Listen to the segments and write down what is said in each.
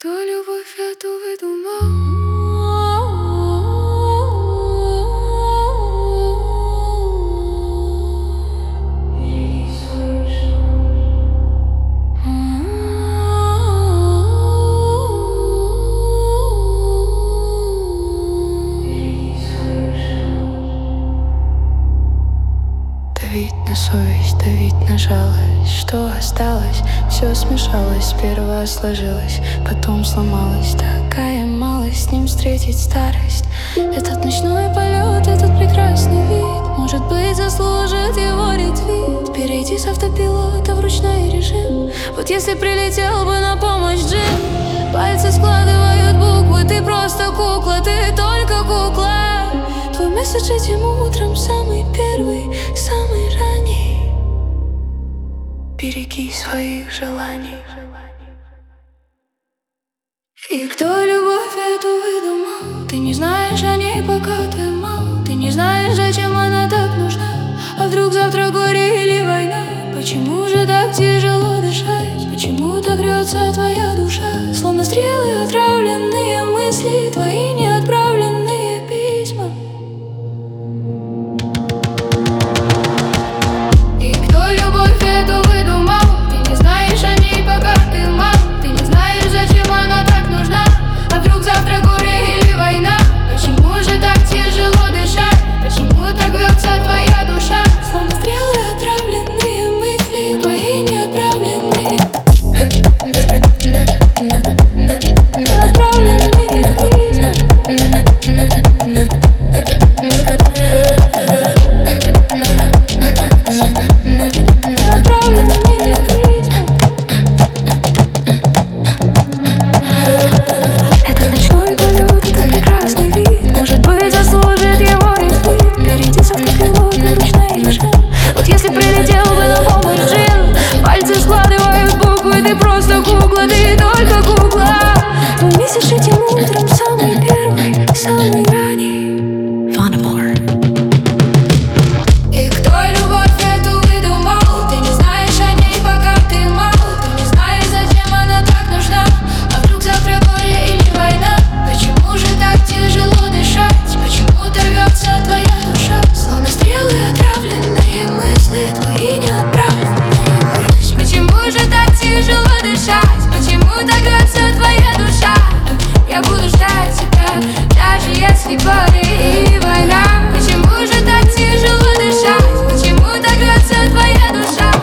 Кто любовь эту выдумал? Давить на совесть, давить на жалость. Что осталось? Все смешалось. Сперва сложилось, потом сломалось. Такая малость, с ним встретить старость. Этот ночной полет, этот прекрасный вид, может быть, заслужит его ретвит. Перейти с автопилота в ручной режим. Вот если прилетел бы на помощь Джим. Пальцы складывают буквы, ты просто кукла, ты только кукла. Твой месседж этим утром самый первый, самый ранний. Береги своих желаний. И кто любовь эту выдумал? Ты не знаешь о ней, пока ты мал. Ты не знаешь, зачем она так нужна. А вдруг завтра горе или война? Почему же так тяжело дышать? Почему так рвется твоя душа? Словно стрелы, отравленные мысли, твои неотправленные письма. И кто любовь эту выдумал? Ты не знаешь о ней, пока ты мал. Ты не знаешь, зачем она так нужна. А вдруг завтра горе или война? Почему же так тяжело дышать? Почему так рвется твоя душа? Словно стрелы, отравленные мысли, твои неотправленные. Этот ночной полет, этот прекрасный вид, может быть, заслужит его ретвит. Перейди с автопилота в ручной режим. Вот если прилетел бы на помощь Джин. Пальцы складывают буквы, ты просто кукла, ты только кукла. Твой месседж этим утром самый первый, самый ранний. И кто любовь эту выдумал? Ты не знаешь о ней, пока ты мал. Ты не знаешь, зачем она так нужна. А вдруг завтра горе или война? Почему же так тяжело дышать? Почему так рвется твоя душа? Словно стрелы, отравленные мысли, твои неотправленные мысли. Почему же так тяжело дышать? Почему так рвется твоя душа? Я буду ждать тебя, даже если горе и война. Почему же так тяжело дышать? Почему так рвется твоя душа?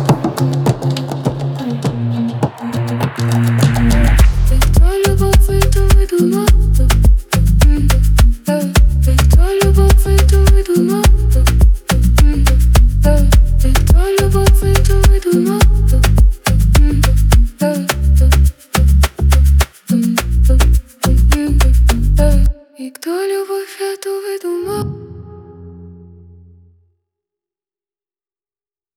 Ты кто любовь эту выдумал? Ты кто любовь эту выдумал? Ты кто любовь эту выдумал? И кто любовь эту выдумал?